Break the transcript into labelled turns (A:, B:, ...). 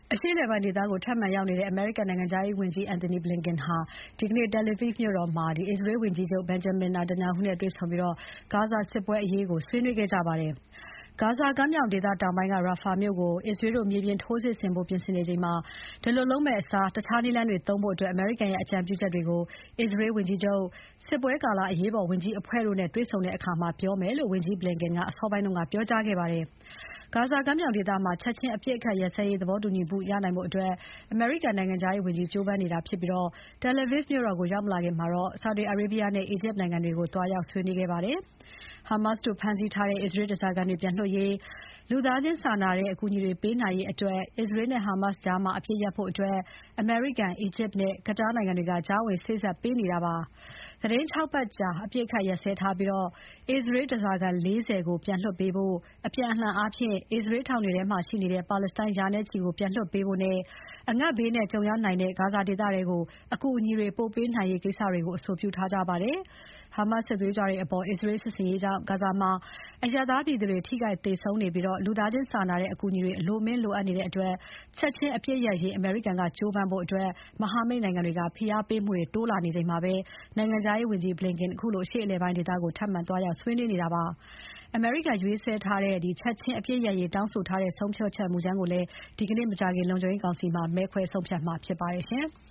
A: အရှေ့အလယ်ပိုင်းဒေသကိုထပ်မံရောက်နေတဲ့ အမေရိကန်နိုင်ငံခြားရေးဝန်ကြီး Antony Blinken ဟာဒီကနေ့ Tel Aviv မြို့တော်မှာ အစ္စရေးဝန်ကြီးချုပ် Benjamin Netanyahu နဲ့တွေ့ဆုံပြီး ဂါဇာစစ်ပွဲအရေးဆွေးနွေးခဲ့ကြပါတယ်။ ဂါဇာကမ်းမြောင်ဒေသတောင်ပိုင်းက Rafah မြို့ကို အစ္စရေးတို့ မြေပြင်ထိုးစစ်ဆင်ဖို့ပြင်ဆင်နေချိန်မှာ ဒီလိုလုပ်မယ့်အစား တခြားနည်းလမ်းတွေသုံးဖို့ အမေရိကန်ရဲ့အကြံပြုချက်တွေကို အစ္စရေးဝန်ကြီးချုပ်၊ စစ်ပွဲကာလအရေးပေါ်ဝန်ကြီးအဖွဲ့တို့နဲ့တွေ့ဆုံတဲ့အခါပြောမယ်လို့ ဝန်ကြီး Blinken က အစောပိုင်းက ပြောကြားခဲ့ပါတယ်။ ဂါဇာကမ်းမြောင်ဒေသမှာ ချက်ချင်းအပစ်အခတ်ရပ်စဲရေးသဘောတူညီမှုရနိုင်ဖို့ အမေရိကန်နိုင်ငံခြားရေးဝန်ကြီး ကြိုးပမ်းနေတာဖြစ်ပြီး Tel Aviv မြို့တော်ကိုရောက်မလာခင် Saudi Arabia နဲ့ အီဂျစ်နိုင်ငံတွေကို သွားရောက်ဆွေးနွေးခဲ့ပါတယ်။ Hamas တို့ဖမ်းဆီးထားတဲ့ အစ္စရေးဓါးစာခံတွေပြန်လွှတ်ရေး၊ လူသားချင်းစာနာတဲ့အကူအညီတွေပေးနိုင်ရေးအတွက် အစ္စရေးနဲ့ Hamas ကြား အပစ်ရပ်ဖို့ အမေရိကန်၊ အီဂျစ်နဲ့ Qatar နိုင်ငံတွေက ကြားဝင်စေ့စပ်ပေးနေတာပါ။ သီတင်း ၆ ပတ်ကြာ အပစ်အခတ်ရပ်စဲထားပြီး အစ္စရေးဓါးစာခံ ၄၀ ကိုပြန်လွှတ်ပေးဖို့ အပြန်အလှန်အားဖြင့် အစ္စရေးထောင်တွေထဲမှာရှိနေတဲ့ ပါလက်စတိုင်း ရာနဲ့ချီကိုပြန်လွှတ်ပေးဖို့နဲ့ အငတ်ဘေးနဲ့ကြုံရနိုင်တဲ့ ဂါဇာဒေသထဲကို အကူအညီတွေပို့ပေးနိုင်ရေးကိစ္စတွေကို အဆိုပြုထားကြပါတယ်။ Hamas စစ်သွေးကြွတွေအပေါ် အစ္စရေးစစ်ဆင်ရေးကြောင့် ဂါဇာမှာ အရပ်သားပြည်သူတွေ ထိခိုက်သေဆုံးနေပြီး လူသားချင်းစာနာတဲ့အကူအညီတွေ အလွန်အမင်းလိုအပ်နေတဲ့အတွက် ချက်ချင်းအပစ်ရပ်ရေး အမေရိကန်ကကြိုးပမ်းဖို့ မဟာမိတ်နိုင်ငံတွေက ဖိအားပေးမှုတွေတိုးလာနေချိန်မှာ နိုင်ငံခြားရေးဝန်ကြီး Blinken ခုလို အရှေ့အလယ်ပိုင်းဒေသကို ထပ်မံသွားရောက်ဆွေးနွေးနေတာပါ။ အမေရိကန်ရေးဆွဲထားတဲ့ ချက်ချင်းအပစ်ရပ်ရေးတောင်းဆိုထားတဲ့ ဆုံးဖြတ်ချက်မူကြမ်းကိုလည်း ဒီကနေ့ မကြာခင် လုံခြုံရေးကောင်စီမှာ မဲခွဲဆုံးဖြတ်မှာဖြစ်ပါတယ်။